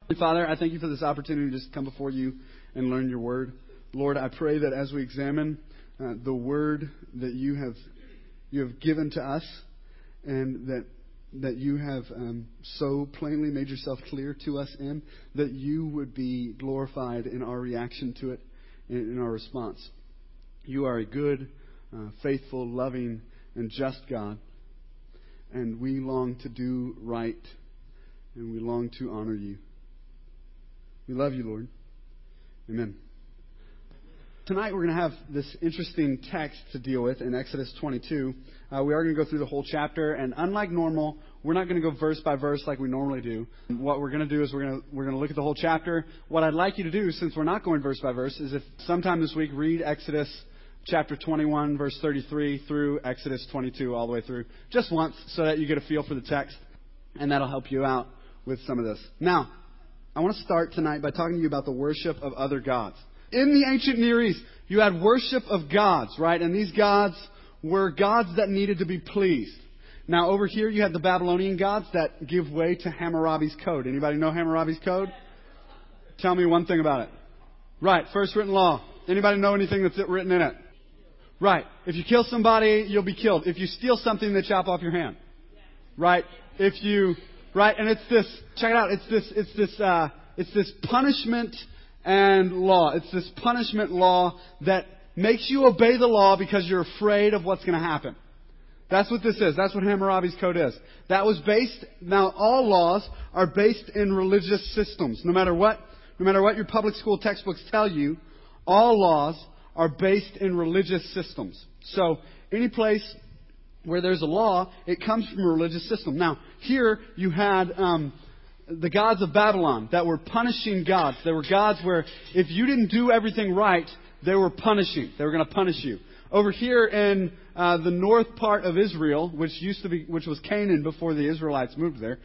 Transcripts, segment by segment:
Father, I thank you for this opportunity to just come before you and learn your word. Lord, I pray that as we examine the word that you have given to us, and that you have so plainly made yourself clear to us in, that you would be glorified in our reaction to it, in our response. You are a good, faithful, loving, and just God, and we long to do right, and we long to honor you. We love you, Lord. Amen. Tonight we're going to have this interesting text to deal with in Exodus 22. We are going to go through the whole chapter, and unlike normal, we're not going to go verse by verse like we normally do. What we're going to do is we're going to look at the whole chapter. What I'd like you to do, since we're not going verse by verse, is if sometime this week read Exodus chapter 21, verse 33 through Exodus 22 all the way through, just once, so that you get a feel for the text, and that'll help you out with some of this. Now, I want to start tonight by talking to you about the worship of other gods. In the ancient Near East, you had worship of gods, right? And these gods were gods that needed to be pleased. Now, over here, you had the Babylonian gods that give way to Hammurabi's Code. Anybody know Hammurabi's Code? Tell me one thing about it. Right, first written law. Anybody know anything that's written in it? Right. If you kill somebody, you'll be killed. If you steal something, they chop off your hand. Right? Right, and it's this, check it out, it's this punishment and law. It's this punishment law that makes you obey the law because you're afraid of what's going to happen. That's what this is. That's what Hammurabi's Code is. That was based, now all laws are based in religious systems. No matter what your public school textbooks tell you, all laws are based in religious systems. So, any place where there's a law, it comes from a religious system. Now, here you had the gods of Babylon that were punishing gods. They were gods where if you didn't do everything right, they were punishing. They were going to punish you. Over here in the north part of Israel, which was Canaan before the Israelites moved there,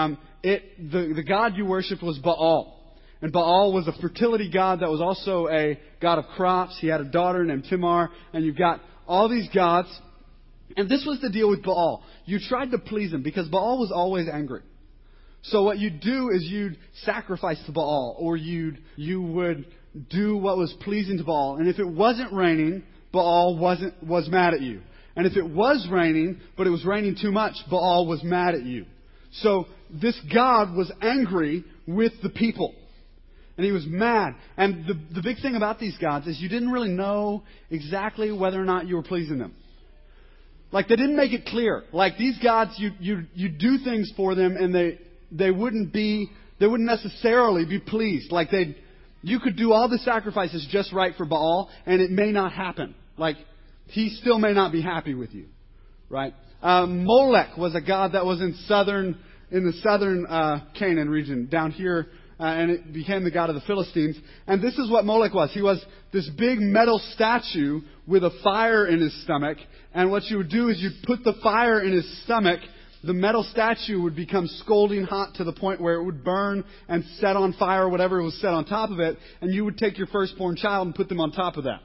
the god you worshipped was Baal. And Baal was a fertility god that was also a god of crops. He had a daughter named Tamar. And you've got all these gods. And this was the deal with Baal. You tried to please him because Baal was always angry. So what you'd do is you'd sacrifice to Baal, or you would do what was pleasing to Baal. And if it wasn't raining, Baal was mad at you. And if it was raining, but it was raining too much, Baal was mad at you. So this god was angry with the people. And he was mad. And the big thing about these gods is you didn't really know exactly whether or not you were pleasing them. Like, they didn't make it clear. Like, these gods, you do things for them, and they wouldn't necessarily be pleased. Like, you could do all the sacrifices just right for Baal, and it may not happen. Like, he still may not be happy with you, right? Molech was a god that was in the southern Canaan region down here. And it became the god of the Philistines. And this is what Molech was. He was this big metal statue with a fire in his stomach. And what you would do is you'd put the fire in his stomach. The metal statue would become scalding hot to the point where it would burn and set on fire whatever was set on top of it. And you would take your firstborn child and put them on top of that.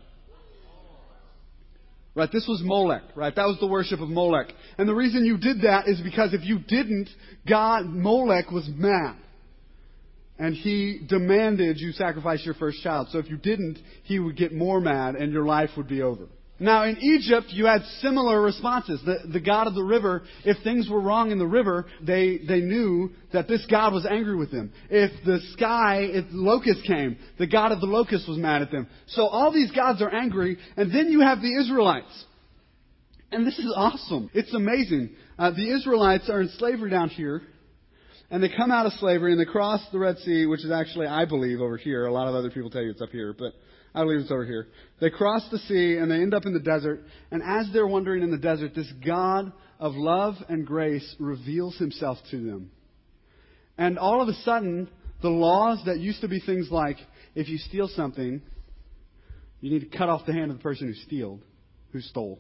Right, this was Molech, right? That was the worship of Molech. And the reason you did that is because if you didn't, Molech was mad. And he demanded you sacrifice your first child. So if you didn't, he would get more mad and your life would be over. Now in Egypt, you had similar responses. The god of the river, if things were wrong in the river, they knew that this god was angry with them. If locusts came, the god of the locusts was mad at them. So all these gods are angry. And then you have the Israelites. And this is awesome. It's amazing. The Israelites are in slavery down here. And they come out of slavery and they cross the Red Sea, which is actually, I believe, over here. A lot of other people tell you it's up here, but I believe it's over here. They cross the sea and they end up in the desert. And as they're wandering in the desert, this God of love and grace reveals himself to them. And all of a sudden, the laws that used to be things like, if you steal something, you need to cut off the hand of the person who stole.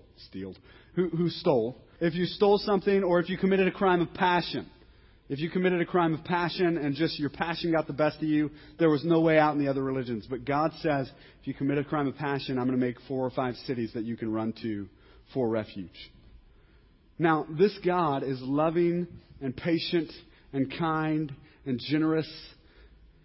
If you stole something, or if you committed a crime of passion. If you committed a crime of passion and just your passion got the best of you, there was no way out in the other religions. But God says, if you commit a crime of passion, I'm going to make 4 or 5 cities that you can run to for refuge. Now, this God is loving and patient and kind and generous.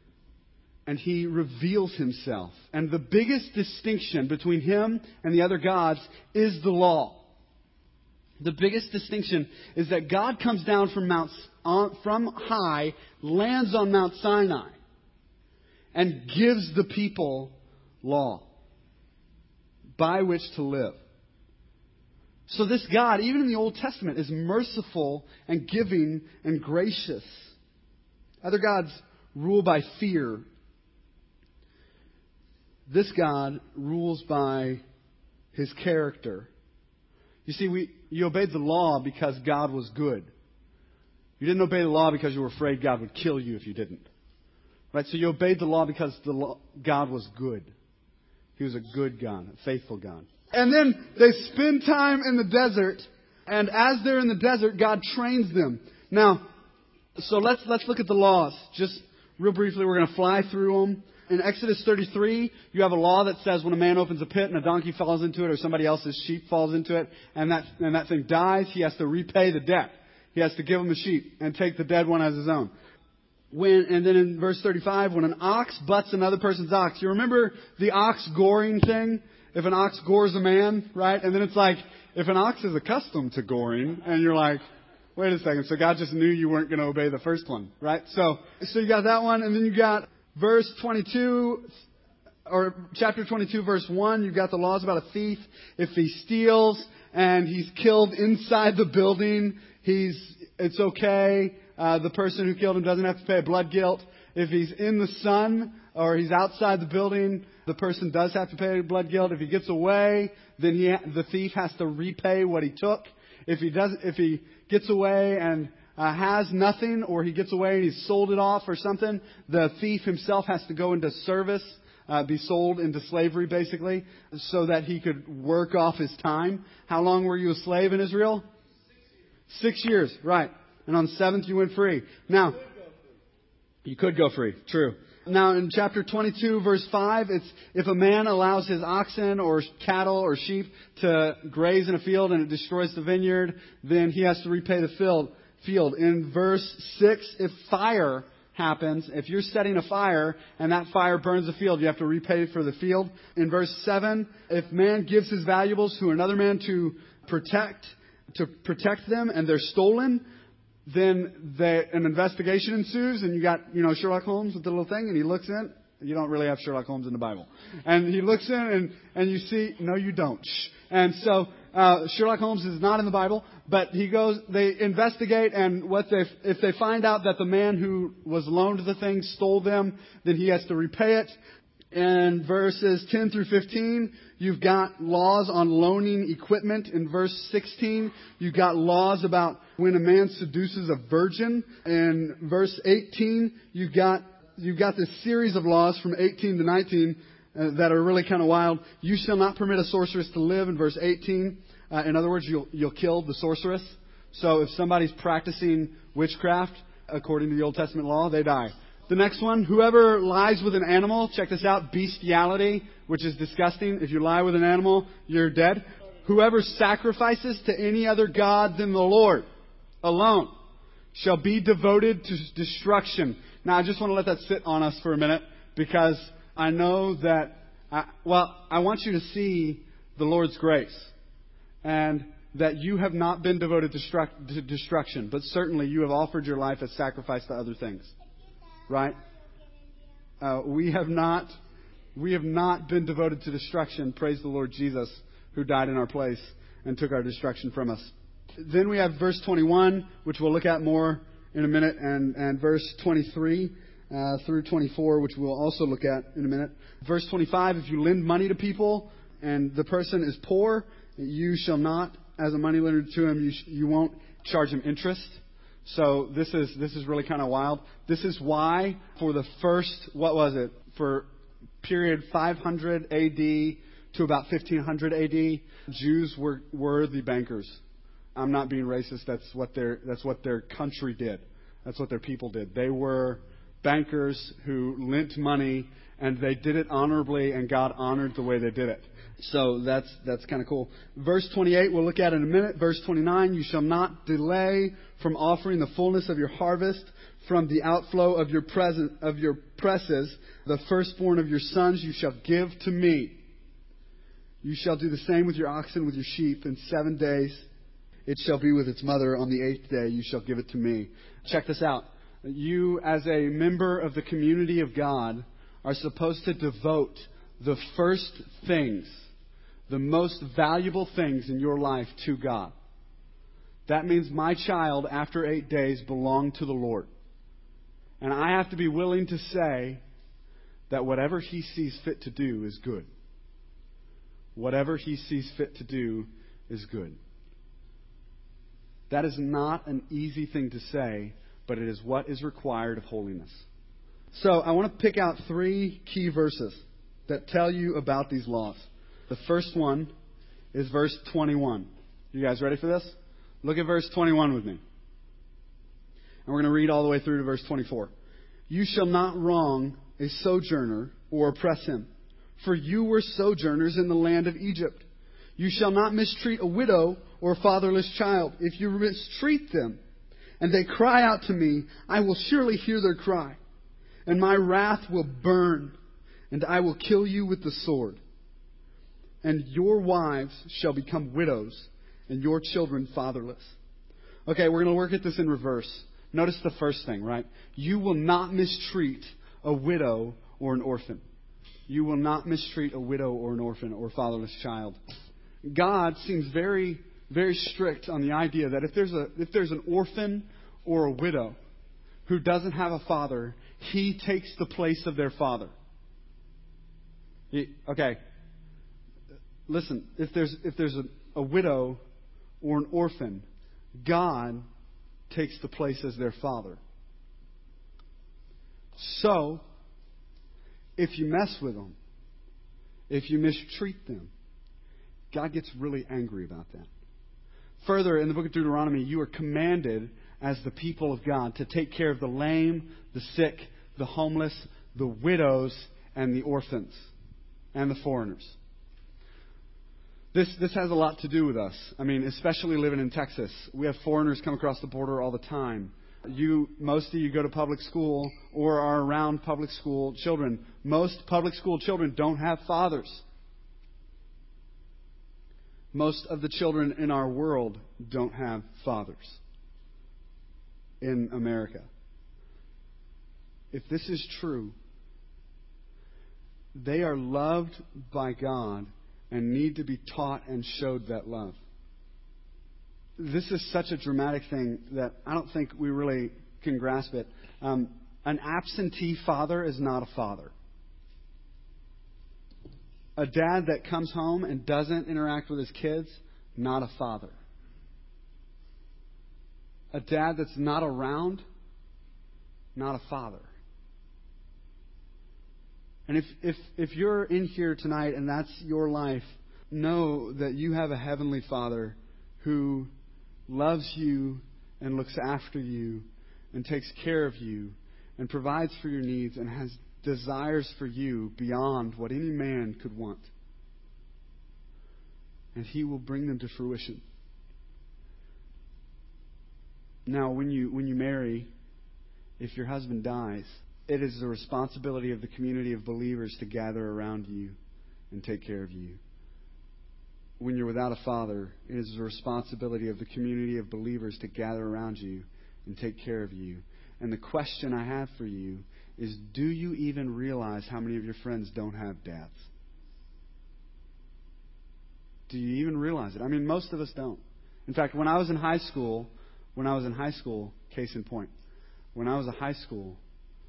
and he reveals himself. And the biggest distinction between him and the other gods is the law. The biggest distinction is that God comes down from high, lands on Mount Sinai, and gives the people law by which to live. So this God, even in the Old Testament, is merciful and giving and gracious. Other gods rule by fear. This God rules by his character. You see, you obeyed the law because God was good. You didn't obey the law because you were afraid God would kill you if you didn't. Right? So you obeyed the law because God was good. He was a good God, a faithful God. And then they spend time in the desert, and as they're in the desert, God trains them. Now, so let's look at the laws. Just real briefly, we're going to fly through them. In Exodus 33, you have a law that says when a man opens a pit and a donkey falls into it or somebody else's sheep falls into it and that thing dies, he has to repay the debt. He has to give him the sheep and take the dead one as his own. And then in verse 35, when an ox butts another person's ox, you remember the ox goring thing? If an ox gores a man, right? And then it's like, if an ox is accustomed to goring, and you're like, wait a second, so God just knew you weren't going to obey the first one, right? So you got that one, and then you got verse 22, or chapter 22, verse 1, you've got the laws about a thief. If he steals and he's killed inside the building, it's okay. The person who killed him doesn't have to pay a blood guilt. If he's in the sun or he's outside the building, the person does have to pay blood guilt. If he gets away, then the thief has to repay what he took. If he gets away and has nothing, or he gets away and he's sold it off or something, the thief himself has to go into service, be sold into slavery basically, so that he could work off his time. How long were you a slave in Israel? 6 years, right. And on the 7th you went free. Now, you could go free, true. Now in chapter 22 verse 5, it's if a man allows his oxen or cattle or sheep to graze in a field and it destroys the vineyard, then he has to repay the field. In verse 6, if fire happens, if you're setting a fire and that fire burns the field, you have to repay for the field. In verse 7, if man gives his valuables to another man to protect them and they're stolen, then an investigation ensues, and you got, Sherlock Holmes with the little thing, and he looks in. You don't really have Sherlock Holmes in the Bible. And he looks in, and you see, no, you don't. And so Sherlock Holmes is not in the Bible, but they investigate, and if they find out that the man who was loaned the thing stole them, then he has to repay it. In verses 10 through 15, you've got laws on loaning equipment. In verse 16, you've got laws about when a man seduces a virgin. In verse 18, you've got this series of laws from 18 to 19 that are really kind of wild. You shall not permit a sorceress to live, in verse 18. In other words, you'll kill the sorceress. So if somebody's practicing witchcraft, according to the Old Testament law, they die. The next one, whoever lies with an animal, check this out, bestiality, which is disgusting. If you lie with an animal, you're dead. Whoever sacrifices to any other god than the Lord alone shall be devoted to destruction. Now, I just want to let that sit on us for a minute, because I know that, I want you to see the Lord's grace, and that you have not been devoted to destruction, but certainly you have offered your life as sacrifice to other things. Right? We have not been devoted to destruction. Praise the Lord Jesus, who died in our place and took our destruction from us. Then we have verse 21, which we'll look at more in a minute, and verse 23 through 24, which we'll also look at in a minute. Verse 25, if you lend money to people and the person is poor, you shall not, as a moneylender to him, you won't charge him interest. So this is really kind of wild. This is why for the first, for period 500 AD to about 1500 AD, Jews were the bankers. I'm not being racist. That's what their country did. That's what their people did. They were bankers who lent money, and they did it honorably, and God honored the way they did it. So that's kind of cool. Verse 28, we'll look at in a minute. Verse 29, you shall not delay from offering the fullness of your harvest, from the outflow of your presses, the firstborn of your sons you shall give to me. You shall do the same with your oxen, with your sheep. In 7 days it shall be with its mother. On the 8th day you shall give it to me. Check this out. You, as a member of the community of God, are supposed to devote the first things, the most valuable things in your life to God. That means my child, after 8 days, belong to the Lord. And I have to be willing to say that whatever He sees fit to do is good. Whatever He sees fit to do is good. That is not an easy thing to say, but it is what is required of holiness. So I want to pick out 3 key verses that tell you about these laws. The first one is verse 21. You guys ready for this? Look at verse 21 with me. And we're going to read all the way through to verse 24. You shall not wrong a sojourner or oppress him, for you were sojourners in the land of Egypt. You shall not mistreat a widow or a fatherless child. If you mistreat them, and they cry out to me, I will surely hear their cry, and my wrath will burn, and I will kill you with the sword. And your wives shall become widows, and your children fatherless. Okay, we're going to work at this in reverse. Notice the first thing, right? You will not mistreat a widow or an orphan. You will not mistreat a widow or an orphan or fatherless child. God seems very, very strict on the idea that if there's an orphan or a widow who doesn't have a father, He takes the place of their father. Okay, listen. If there's a widow or an orphan, God takes the place as their father. So, if you mess with them, if you mistreat them, God gets really angry about that. Further, in the book of Deuteronomy, you are commanded as the people of God to take care of the lame, the sick, the homeless, the widows, and the orphans, and the foreigners. This has a lot to do with us. I mean, especially living in Texas. We have foreigners come across the border all the time. Most of you go to public school or are around public school children. Most public school children don't have fathers. Most of the children in our world don't have fathers in America. If this is true, they are loved by God and need to be taught and showed that love. This is such a dramatic thing that I don't think we really can grasp it. An absentee father is not a father. A dad that comes home and doesn't interact with his kids, not a father. A dad that's not around, not a father. And if you're in here tonight and that's your life, know that you have a heavenly Father who loves you and looks after you and takes care of you and provides for your needs and has desires for you beyond what any man could want. And He will bring them to fruition. Now, when you marry, if your husband dies, it is the responsibility of the community of believers to gather around you and take care of you. When you're without a father, it is the responsibility of the community of believers to gather around you and take care of you. And the question I have for you is, do you even realize how many of your friends don't have dads? Do you even realize it? I mean, most of us don't. In fact, when I was in high school, case in point, when I was in high school,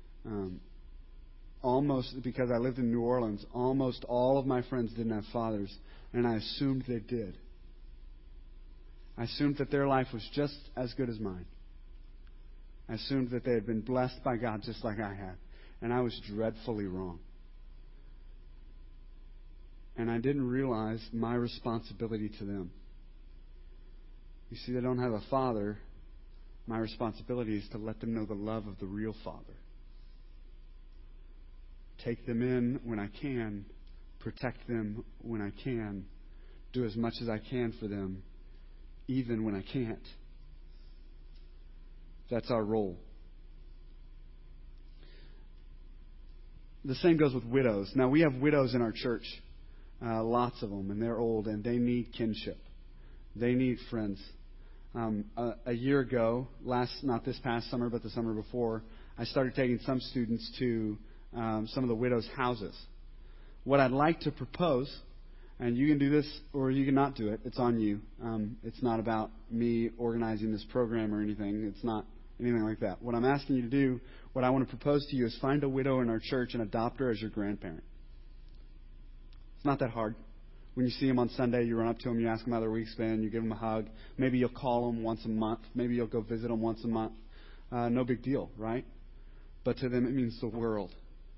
almost, because I lived in New Orleans, almost all of my friends didn't have fathers, and I assumed they did. I assumed that their life was just as good as mine. I assumed that they had been blessed by God just like I had, and I was dreadfully wrong. And I didn't realize my responsibility to them. You see, they don't have a father. My responsibility is to let them know the love of the real Father. take them in when I can, protect them when I can, do as much as I can for them, even when I can't. That's our role. The same goes with widows. Now, we have widows in our church, lots of them, and they're old, and they need kinship. They need friends. A year ago, not this past summer, but the summer before, I started taking some students to some of the widows' houses. What I'd like to propose, and you can do this or you can not do it, it's on you. It's not about me organizing this program or anything. It's not anything like that. What I'm asking you to do, what I want to propose to you is find a widow in our church and adopt her as your grandparent. It's not that hard. When you see them on Sunday, you run up to them, you ask them how their week's been, you give them a hug. Maybe you'll call them once a month. Maybe you'll go visit them once a month. No big deal, right? But to them, it means the world.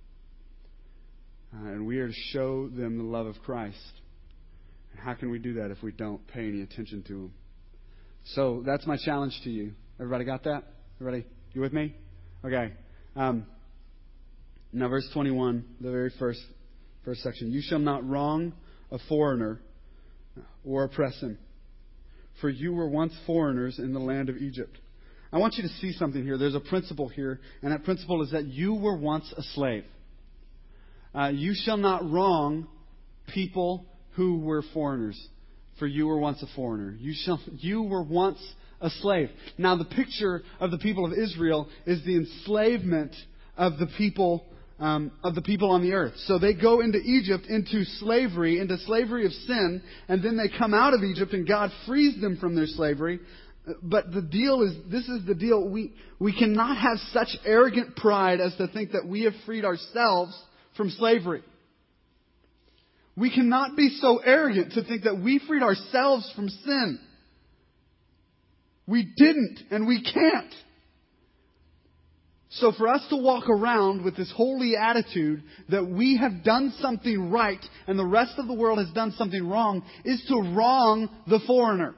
And we are to show them the love of Christ. And how can we do that if we don't pay any attention to them? So that's my challenge to you. Everybody got that? Everybody, you with me? Okay. Now, verse 21, the very first section. You shall not wrong a foreigner or oppress him, for you were once foreigners in the land of Egypt. I want you to see something here. There's a principle here, and that principle is that you were once a slave. You shall not wrong people who were foreigners, for you were once a foreigner. You were once a slave. Now, the picture of the people of Israel is the enslavement of the people on the earth. So they go into Egypt, into slavery of sin, and then they come out of Egypt and God frees them from their slavery. But this is the deal. We cannot have such arrogant pride as to think that we have freed ourselves from slavery. We cannot be so arrogant to think that we freed ourselves from sin. We didn't, and we can't. So for us to walk around with this holy attitude that we have done something right and the rest of the world has done something wrong is to wrong the foreigner.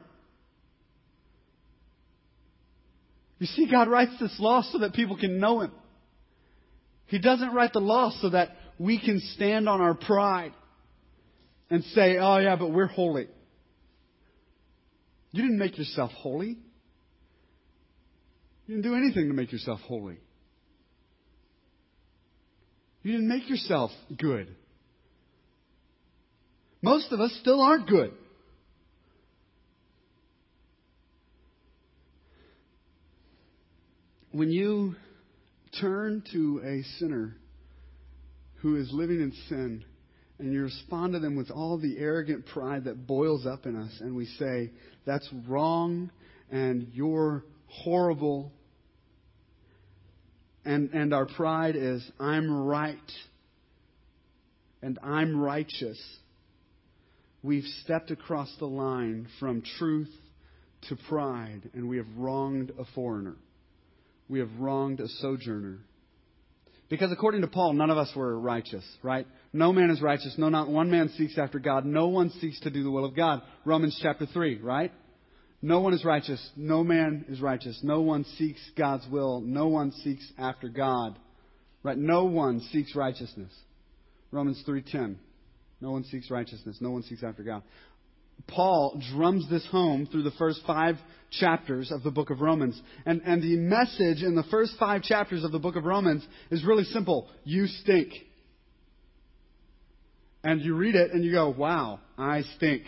You see, God writes this law so that people can know Him. He doesn't write the law so that we can stand on our pride and say, oh yeah, but we're holy. You didn't make yourself holy. You didn't do anything to make yourself holy. You didn't make yourself good. Most of us still aren't good. When you turn to a sinner who is living in sin and you respond to them with all the arrogant pride that boils up in us and we say, that's wrong and you're horrible. And our pride is, I'm right and I'm righteous. We've stepped across the line from truth to pride, and we have wronged a foreigner. We have wronged a sojourner. Because according to Paul, none of us were righteous, right? No man is righteous. No, not one man seeks after God. No one seeks to do the will of God. Romans chapter 3, right? No one is righteous. No man is righteous. No one seeks God's will. No one seeks after God. Right? No one seeks righteousness. Romans 3:10. No one seeks righteousness. No one seeks after God. Paul drums this home through the first 5 chapters of the book of Romans. And the message in the first 5 chapters of the book of Romans is really simple. You stink. And you read it and you go, wow, I stink.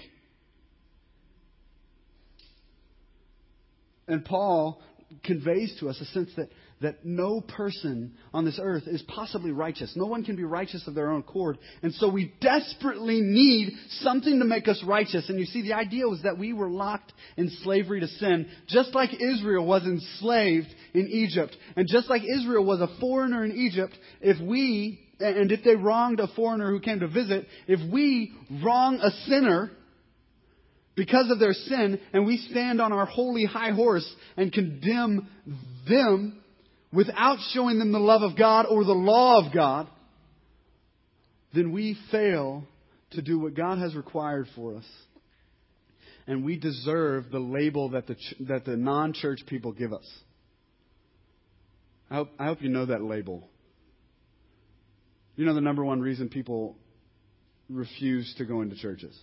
And Paul conveys to us a sense that no person on this earth is possibly righteous. No one can be righteous of their own accord. And so we desperately need something to make us righteous. And you see, the idea was that we were locked in slavery to sin, just like Israel was enslaved in Egypt. And just like Israel was a foreigner in Egypt, if they wronged a foreigner who came to visit, if we wrong a sinner because of their sin, and we stand on our holy high horse and condemn them without showing them the love of God or the law of God, then we fail to do what God has required for us. And we deserve the label that the non-church people give us. I hope you know that label. You know the number one reason people refuse to go into churches?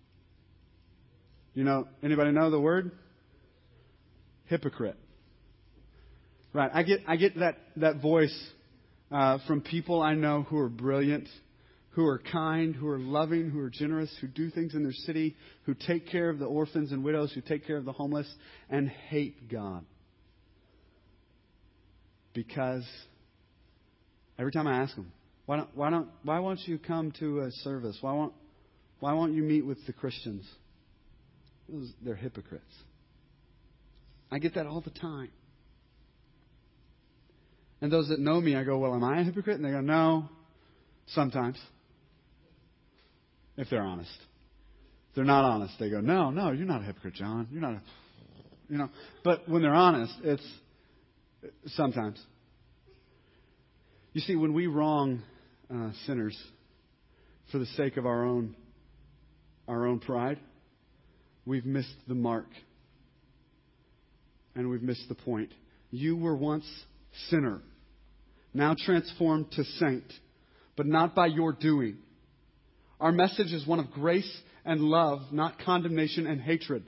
You know, anybody know the word? Hypocrite. Right. I get that voice from people I know who are brilliant, who are kind, who are loving, who are generous, who do things in their city, who take care of the orphans and widows, who take care of the homeless, and hate God. Because every time I ask them, why won't you come to a service? Why won't you meet with the Christians? They're hypocrites. I get that all the time. And those that know me, I go, well, am I a hypocrite? And they go, no, sometimes. If they're honest. If they're not honest, they go, no, you're not a hypocrite, John. You're not a, But when they're honest, it's sometimes. You see, when we wrong sinners for the sake of our own pride, we've missed the mark. And we've missed the point. You were once sinner, now transformed to saint, but not by your doing. Our message is one of grace and love, not condemnation and hatred.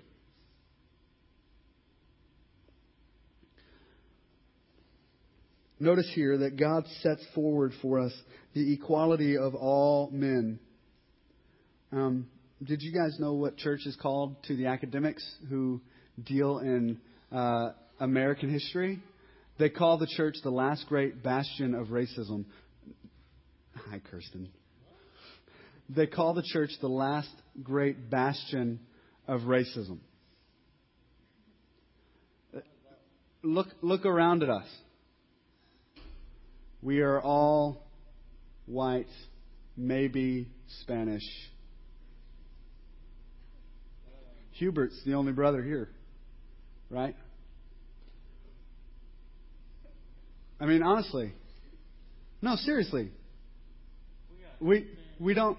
Notice here that God sets forward for us the equality of all men. Did you guys know what church is called to the academics who deal in American history? They call the church the last great bastion of racism. Hi, Kirsten. They call the church the last great bastion of racism. Look around at us. We are all white, maybe Spanish. Hubert's the only brother here, right? I mean, honestly. No, seriously. We don't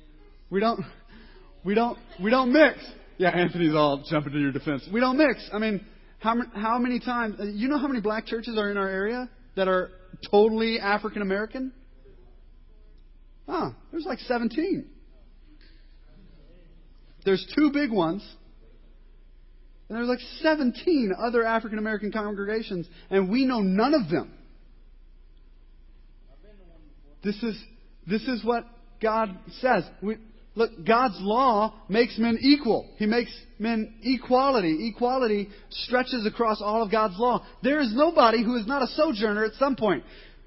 mix. Yeah, Anthony's all jumping to your defense. We don't mix. I mean, how many times? You know how many black churches are in our area that are totally African American? There's like 17. There's 2 big ones. And there's like 17 other African American congregations, and we know none of them. This is what God says. Look, God's law makes men equal. He makes men equality. Equality stretches across all of God's law. There is nobody who is not a sojourner at some point.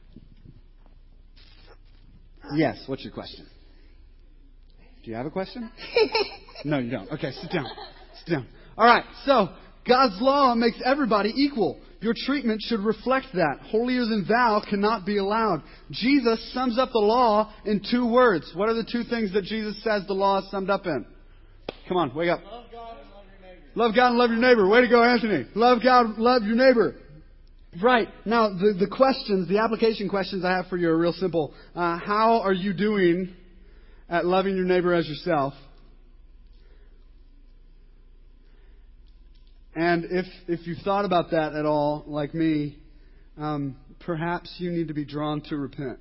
Yes, what's your question? Do you have a question? No, you don't. Okay, sit down. Sit down. All right, so God's law makes everybody equal. Your treatment should reflect that. Holier than thou cannot be allowed. Jesus sums up the law in 2 words. What are the 2 things that Jesus says the law is summed up in? Come on, wake up. Love God and love your neighbor. Love God and love your neighbor. Way to go, Anthony. Love God, love your neighbor. Right. Now, the questions, the application questions I have for you are real simple. How are you doing at loving your neighbor as yourself? And if you've thought about that at all, like me, perhaps you need to be drawn to repent.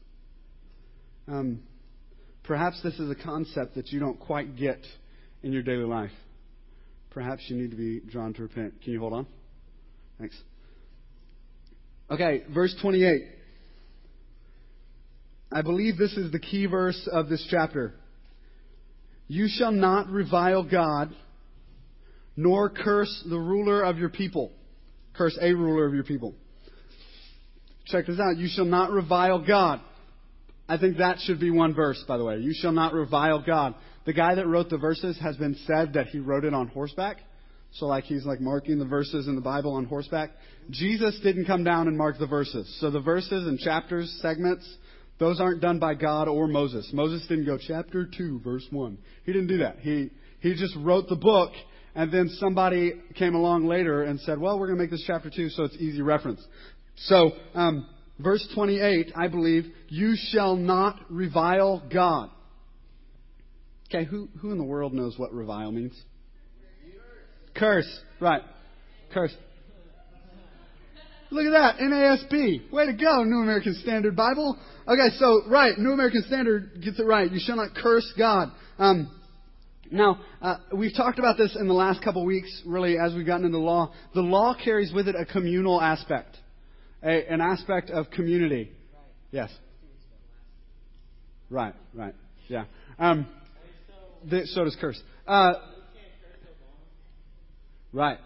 Perhaps this is a concept that you don't quite get in your daily life. Perhaps you need to be drawn to repent. Can you hold on? Thanks. Okay, verse 28. I believe this is the key verse of this chapter. You shall not revile God, nor curse the ruler of your people. Curse a ruler of your people. Check this out. You shall not revile God. I think that should be one verse, by the way. You shall not revile God. The guy that wrote the verses has been said that he wrote it on horseback. So he's marking the verses in the Bible on horseback. Jesus didn't come down and mark the verses. So the verses and chapters, segments, those aren't done by God or Moses. Moses didn't go chapter 2, verse 1. He didn't do that. He just wrote the book. And then somebody came along later and said, well, we're going to make this chapter 2 so it's easy reference. So, verse 28, I believe, you shall not revile God. Okay, who in the world knows what revile means? Curse. Right. Curse. Look at that, NASB. Way to go, New American Standard Bible. Okay, so, right, New American Standard gets it right. You shall not curse God. Now, we've talked about this in the last couple of weeks, really, as we've gotten into the law. The law carries with it a communal aspect, an aspect of community. Yes. Right, yeah. So does curse. Right.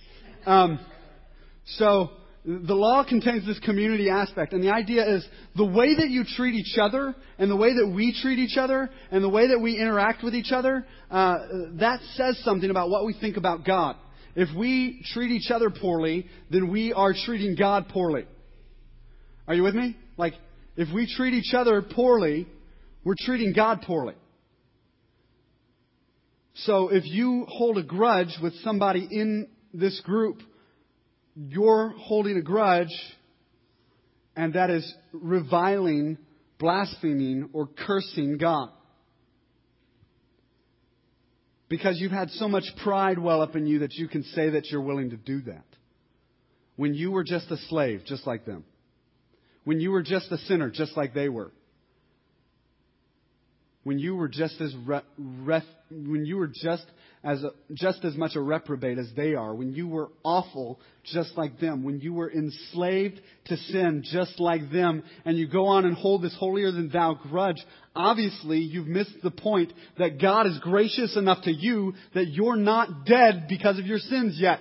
So the law contains this community aspect, and the idea is the way that you treat each other, and the way that we treat each other, and the way that we interact with each other, that says something about what we think about God. If we treat each other poorly, then we are treating God poorly. Are you with me? Like, if we treat each other poorly, we're treating God poorly. So if you hold a grudge with somebody in this group, you're holding a grudge, and that is reviling, blaspheming, or cursing God. Because you've had so much pride well up in you that you can say that you're willing to do that. When you were just a slave, just like them. When you were just a sinner, just like they were. When you were just as much a reprobate as they are, when you were awful just like them, when you were enslaved to sin just like them, and you go on and hold this holier than thou grudge, obviously you've missed the point that God is gracious enough to you that you're not dead because of your sins yet.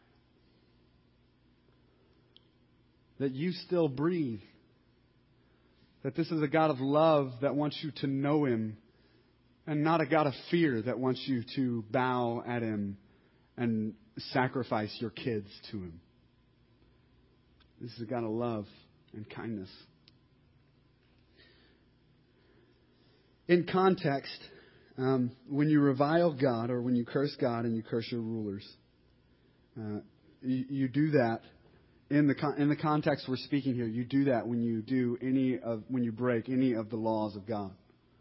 That you still breathe. That this is a God of love that wants you to know Him, and not a God of fear that wants you to bow at Him and sacrifice your kids to Him. This is a God of love and kindness. In context, when you revile God or when you curse God and you curse your rulers, you do that. In the context we're speaking here, you do that when you break any of the laws of God.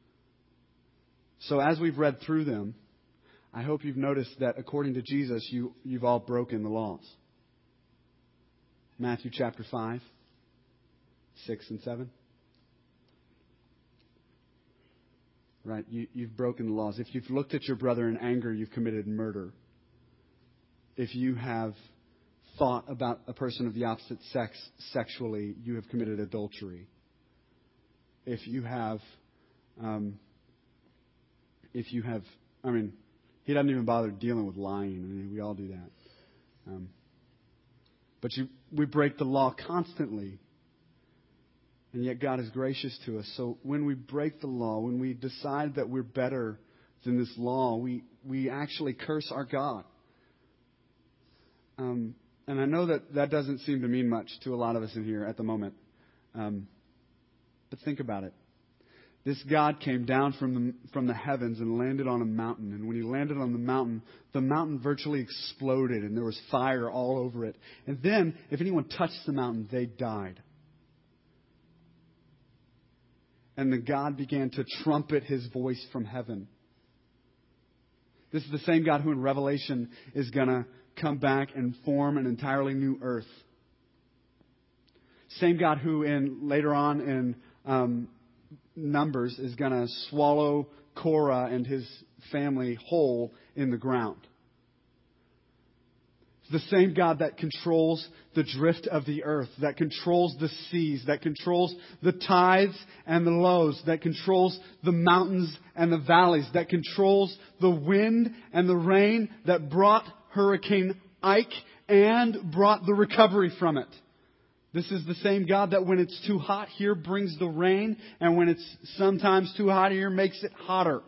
So as we've read through them, I hope you've noticed that according to Jesus, you've all broken the laws. Matthew chapter 5, 6 and 7. Right, you've broken the laws. If you've looked at your brother in anger, you've committed murder. If you have thought about a person of the opposite sex sexually, you have committed adultery. If you have, he doesn't even bother dealing with lying. We all do that. But we break the law constantly. And yet God is gracious to us. So when we break the law, when we decide that we're better than this law, we actually curse our God. And I know that doesn't seem to mean much to a lot of us in here at the moment. But think about it. This God came down from the heavens and landed on a mountain. And when He landed on the mountain virtually exploded and there was fire all over it. And then, if anyone touched the mountain, they died. And the God began to trumpet His voice from heaven. This is the same God who in Revelation is going to come back and form an entirely new earth. Same God who later on in Numbers is going to swallow Korah and his family whole in the ground. It's the same God that controls the drift of the earth, that controls the seas, that controls the tides and the lows, that controls the mountains and the valleys, that controls the wind and the rain, that brought Hurricane Ike and brought the recovery from it. This is the same God that when it's too hot here brings the rain, and when it's sometimes too hot here makes it hotter.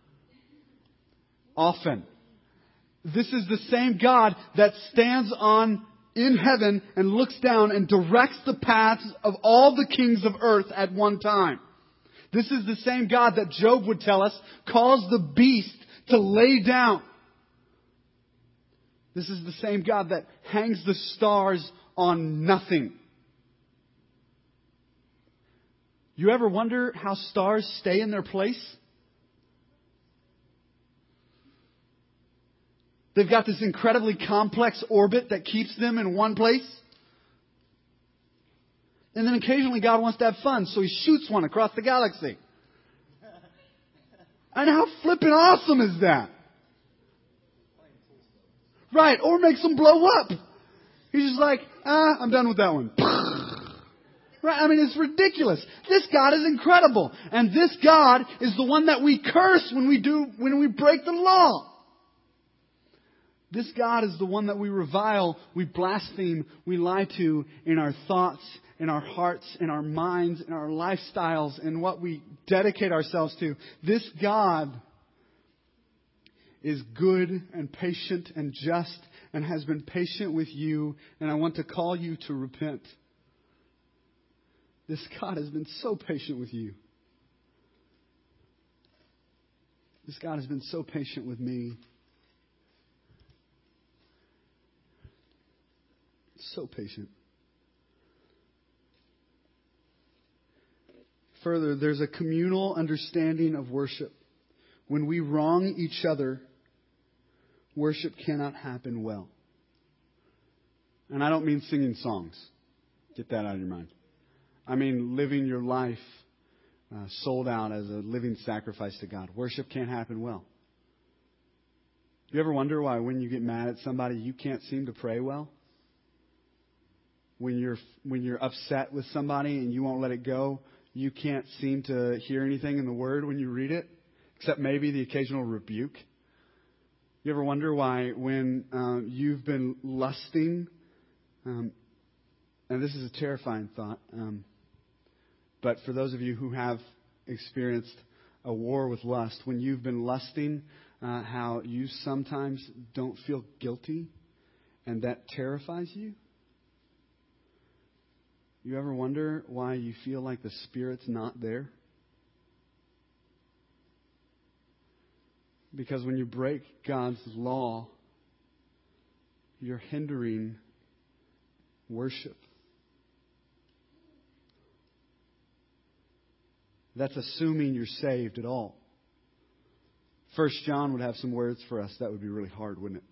Often. This is the same God that stands in heaven and looks down and directs the paths of all the kings of earth at one time. This is the same God that Job would tell us caused the beast to lay down. This is the same God that hangs the stars on nothing. You ever wonder how stars stay in their place? They've got this incredibly complex orbit that keeps them in one place. And then occasionally God wants to have fun, so He shoots one across the galaxy. And how flippin' awesome is that? Right, or makes them blow up. He's just like, I'm done with that one. Right, I mean, it's ridiculous. This God is incredible. And this God is the one that we curse when we break the law. This God is the one that we revile, we blaspheme, we lie to in our thoughts, in our hearts, in our minds, in our lifestyles, in what we dedicate ourselves to. This God is good and patient and just and has been patient with you. And I want to call you to repent. This God has been so patient with you. This God has been so patient with me. So patient. Further, there's a communal understanding of worship. When we wrong each other, worship cannot happen well. And I don't mean singing songs. Get that out of your mind. I mean living your life sold out as a living sacrifice to God. Worship can't happen well. You ever wonder why when you get mad at somebody, you can't seem to pray well? When you're upset with somebody and you won't let it go, you can't seem to hear anything in the Word when you read it, except maybe the occasional rebuke. You ever wonder why when you've been lusting, and this is a terrifying thought, but for those of you who have experienced a war with lust, when you've been lusting, how you sometimes don't feel guilty, and that terrifies you? You ever wonder why you feel like the Spirit's not there? Because when you break God's law, you're hindering worship. That's assuming you're saved at all. 1 John would have some words for us that would be really hard, wouldn't it?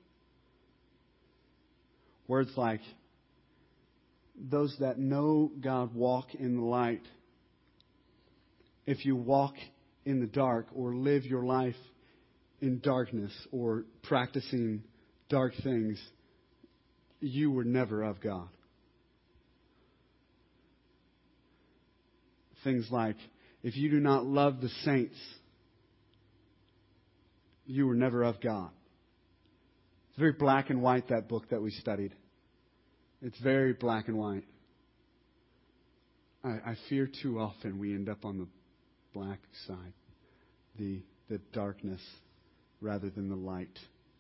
Words like, those that know God walk in the light. If you walk in the dark or live your life in darkness or practicing dark things, you were never of God. Things like, if you do not love the saints, you were never of God. It's very black and white, that book that we studied. It's very black and white. I fear too often we end up on the black side, the darkness, rather than the light.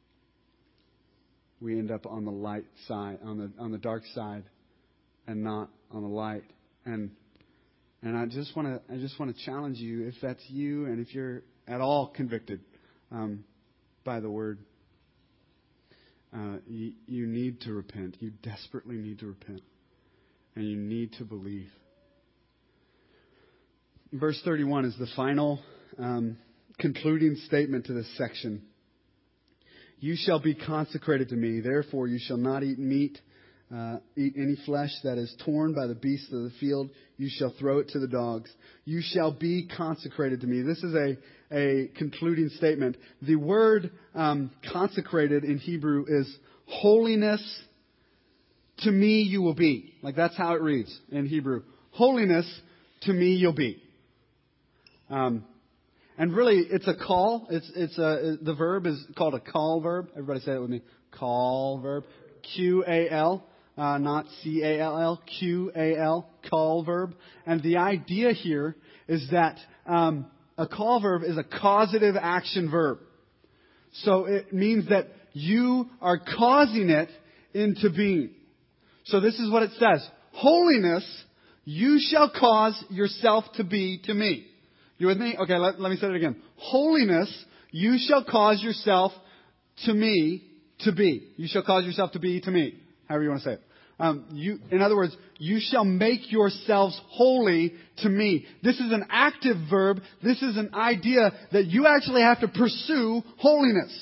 We end up on the light side, on the dark side, and not on the light. And I just want to challenge you, if that's you, and if you're at all convicted by the Word. You need to repent. You desperately need to repent. And you need to believe. Verse 31 is the final concluding statement to this section. You shall be consecrated to me. Therefore you shall not eat any flesh that is torn by the beasts of the field. You shall throw it to the dogs. You shall be consecrated to me. This is a concluding statement. The word consecrated in Hebrew is holiness to me you will be. Like that's how it reads in Hebrew. Holiness to me you'll be. And really it's a call. The verb is called a call verb. Everybody say it with me. Call verb. Q-A-L. Not C-A-L-L, Q-A-L, call verb. And the idea here is that a call verb is a causative action verb. So it means that you are causing it into being. So this is what it says. Holiness, you shall cause yourself to be to me. You with me? Okay, let me say it again. Holiness, you shall cause yourself to me to be. You shall cause yourself to be to me. However you want to say it. In other words, you shall make yourselves holy to me. This is an active verb. This is an idea that you actually have to pursue holiness.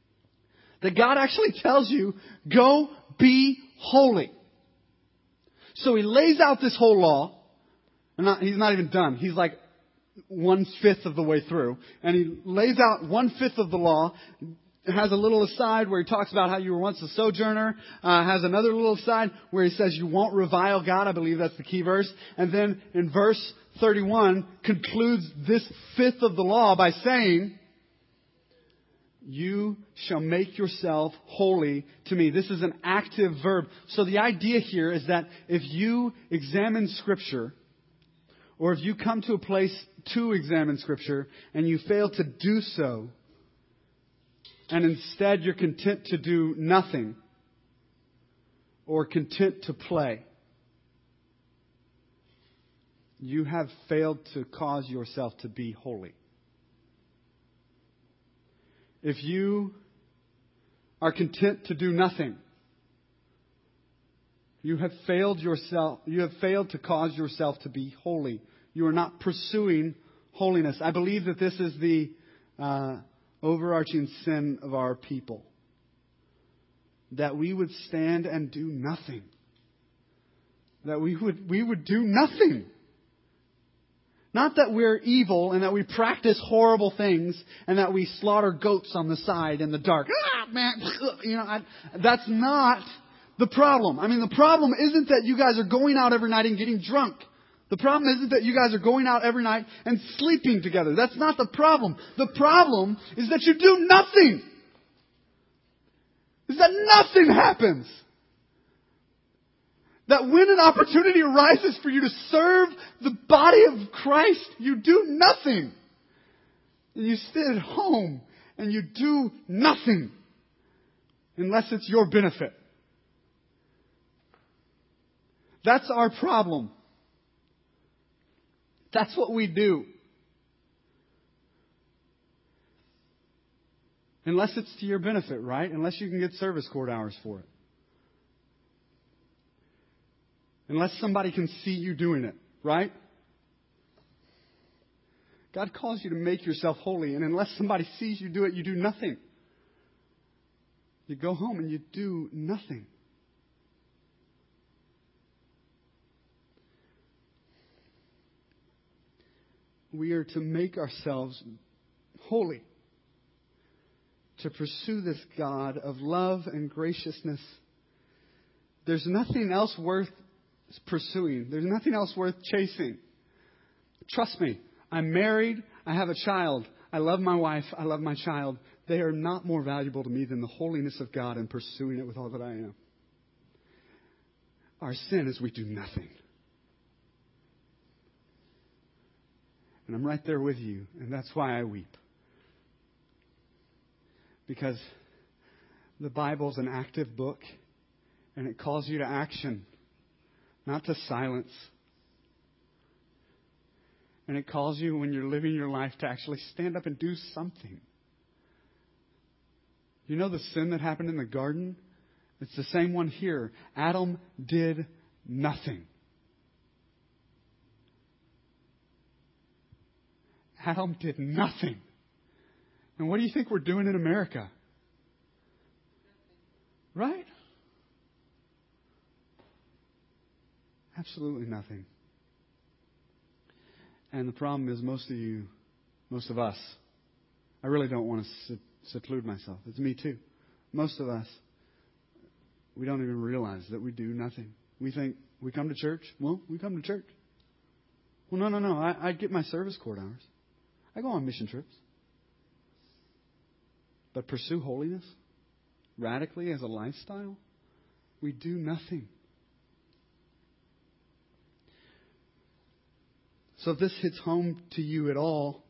That God actually tells you, go be holy. So he lays out this whole law. And he's not even done. He's like 1/5 of the way through. And he lays out 1/5 of the law. Has a little aside where he talks about how you were once a sojourner. Has another little aside where he says you won't revile God. I believe that's the key verse. And then in verse 31 concludes this 1/5 of the law by saying, you shall make yourself holy to me. This is an active verb. So the idea here is that if you examine Scripture, or if you come to a place to examine Scripture and you fail to do so, and instead you're content to do nothing, or content to play, you have failed to cause yourself to be holy. If you are content to do nothing, you have failed to cause yourself to be holy. You are not pursuing holiness. I believe that this is the overarching sin of our people. That we would stand and do nothing. That we would do nothing. Not that we're evil and that we practice horrible things and that we slaughter goats on the side in the dark. That's not the problem. I mean, the problem isn't that you guys are going out every night and getting drunk. The problem isn't that you guys are going out every night and sleeping together. That's not the problem. The problem is that you do nothing. Is that nothing happens. That when an opportunity arises for you to serve the body of Christ, you do nothing. And you sit at home and you do nothing. Unless it's your benefit. That's our problem. That's what we do. Unless it's to your benefit, right? Unless you can get service court hours for it. Unless somebody can see you doing it, right? God calls you to make yourself holy, and unless somebody sees you do it, you do nothing. You go home and you do nothing. We are to make ourselves holy. To pursue this God of love and graciousness. There's nothing else worth pursuing. There's nothing else worth chasing. Trust me, I'm married. I have a child. I love my wife. I love my child. They are not more valuable to me than the holiness of God and pursuing it with all that I am. Our sin is we do nothing. And I'm right there with you. And that's why I weep. Because the Bible's an active book. And it calls you to action. Not to silence. And it calls you when you're living your life to actually stand up and do something. You know the sin that happened in the garden? It's the same one here. Adam did nothing. Adam did nothing. And what do you think we're doing in America? Right? Absolutely nothing. And the problem is most of us, I really don't want to seclude myself. It's me too. Most of us, we don't even realize that we do nothing. We think, we come to church? Well, we come to church. Well, no. I get my service court hours. I go on mission trips. But pursue holiness radically as a lifestyle? We do nothing. So if this hits home to you at all,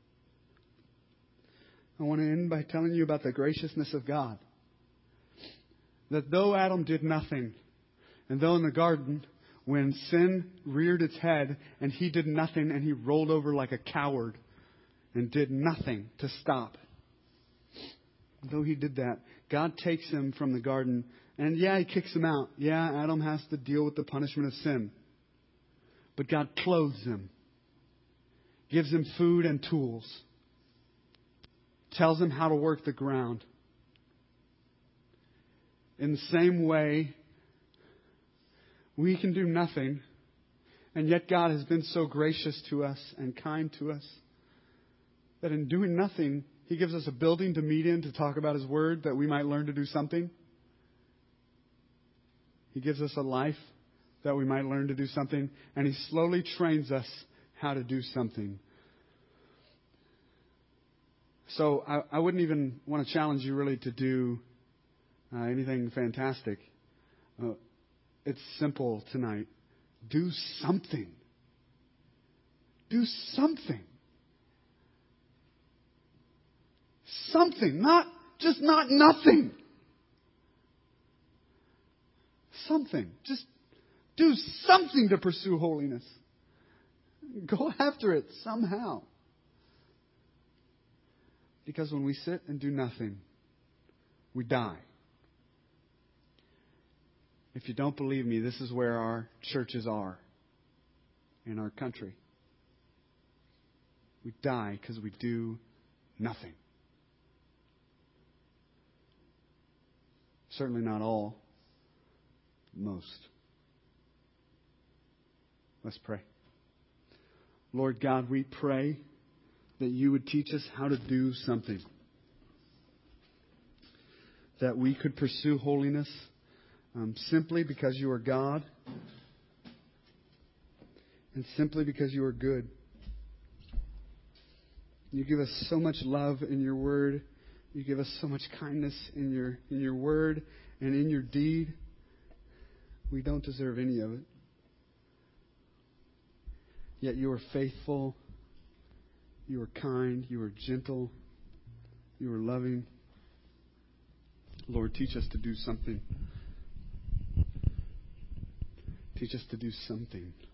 I want to end by telling you about the graciousness of God. That though Adam did nothing, and though in the garden, when sin reared its head and he did nothing and he rolled over like a coward and did nothing to stop. Though he did that, God takes him from the garden and he kicks him out. Adam has to deal with the punishment of sin. But God clothes him. Gives him food and tools. Tells him how to work the ground. In the same way, We can do nothing. And yet God has been so gracious to us and kind to us that in doing nothing, He gives us a building to meet in to talk about His Word, that we might learn to do something. He gives us a life that we might learn to do something. And He slowly trains us how to do something. So I wouldn't even want to challenge you really to do anything fantastic. It's simple tonight. Do something. Do something. Something. Not nothing. Something. Just do something to pursue holiness. Go after it somehow. Because when we sit and do nothing, we die. If you don't believe me, this is where our churches are in our country. We die because we do nothing. Certainly not all. Most. Let's pray. Lord God, we pray that you would teach us how to do something. That we could pursue holiness simply because you are God. And simply because you are good. You give us so much love in your word. You give us so much kindness in your word and in your deed. We don't deserve any of it. Yet you are faithful. You are kind. You are gentle. You are loving. Lord, teach us to do something. Teach us to do something.